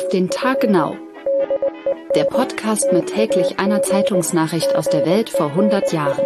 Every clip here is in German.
den Tag genau. Der Podcast mit täglich einer Zeitungsnachricht aus der Welt vor 100 Jahren.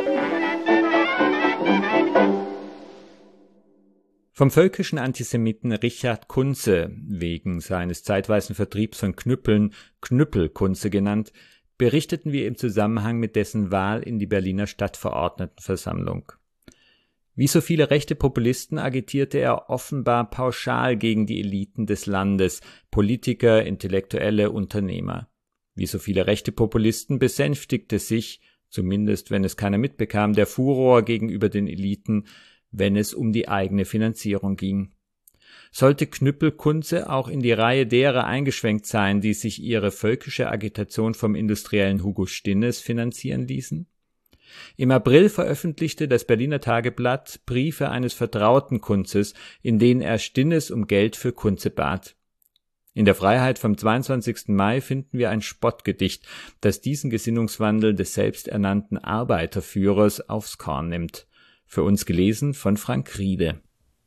Vom völkischen Antisemiten Richard Kunze, wegen seines zeitweisen Vertriebs von Knüppeln Knüppelkunze genannt, berichteten wir im Zusammenhang mit dessen Wahl in die Berliner Stadtverordnetenversammlung. Wie so viele rechte Populisten agitierte er offenbar pauschal gegen die Eliten des Landes, Politiker, Intellektuelle, Unternehmer. Wie so viele rechte Populisten besänftigte sich, zumindest wenn es keiner mitbekam, der Furor gegenüber den Eliten, wenn es um die eigene Finanzierung ging. Sollte Knüppelkunze auch in die Reihe derer eingeschwenkt sein, die sich ihre völkische Agitation vom industriellen Hugo Stinnes finanzieren ließen? Im April veröffentlichte das Berliner Tageblatt Briefe eines vertrauten Kunzes, in denen er Stinnes um Geld für Kunze bat. In der Freiheit vom 22. Mai finden wir ein Spottgedicht, das diesen Gesinnungswandel des selbsternannten Arbeiterführers aufs Korn nimmt. Für uns gelesen von Frank Riede.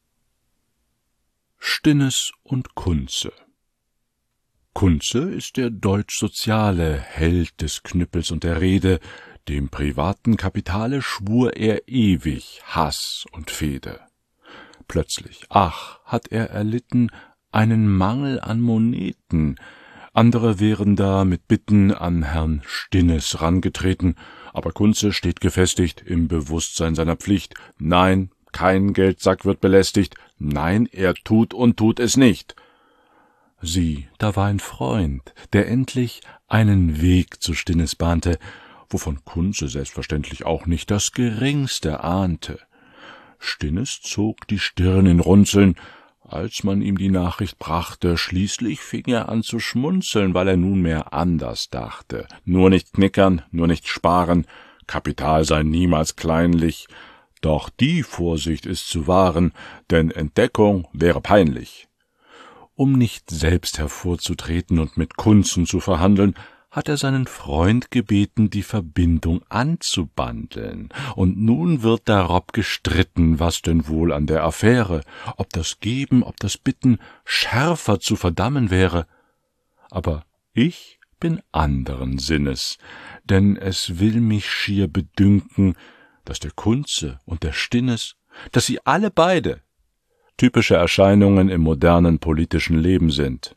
Stinnes und Kunze. Kunze ist der deutsch-soziale Held des Knüppels und der Rede. Dem privaten Kapitale schwur er ewig Hass und Fehde. Plötzlich, hat er erlitten einen Mangel an Moneten. Andere wären da mit Bitten an Herrn Stinnes rangetreten, aber Kunze steht gefestigt im Bewusstsein seiner Pflicht. Nein, kein Geldsack wird belästigt. Nein, er tut und tut es nicht. Sieh, da war ein Freund, der endlich einen Weg zu Stinnes bahnte, wovon Kunze selbstverständlich auch nicht das Geringste ahnte. Stinnes zog die Stirn in Runzeln, als man ihm die Nachricht brachte. Schließlich fing er an zu schmunzeln, weil er nunmehr anders dachte. Nur nicht knickern, nur nicht sparen, Kapital sei niemals kleinlich, doch die Vorsicht ist zu wahren, denn Entdeckung wäre peinlich. Um nicht selbst hervorzutreten und mit Kunzen zu verhandeln, hat er seinen Freund gebeten, die Verbindung anzubandeln. Und nun wird darob gestritten, was denn wohl an der Affäre, ob das Geben, ob das Bitten schärfer zu verdammen wäre. Aber ich bin anderen Sinnes, denn es will mich schier bedünken, dass der Kunze und der Stinnes, dass sie alle beide typische Erscheinungen im modernen politischen Leben sind.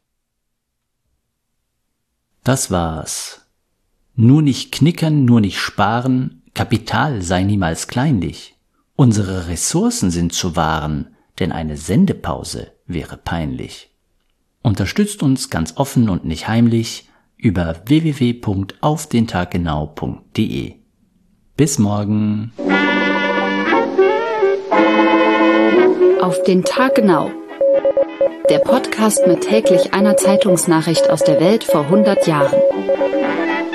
Das war's. Nur nicht knickern, nur nicht sparen, Kapital sei niemals kleinlich. Unsere Ressourcen sind zu wahren, denn eine Sendepause wäre peinlich. Unterstützt uns ganz offen und nicht heimlich über www.aufdentaggenau.de. Bis morgen. Auf den Tag genau. Der Podcast mit täglich einer Zeitungsnachricht aus der Welt vor 100 Jahren.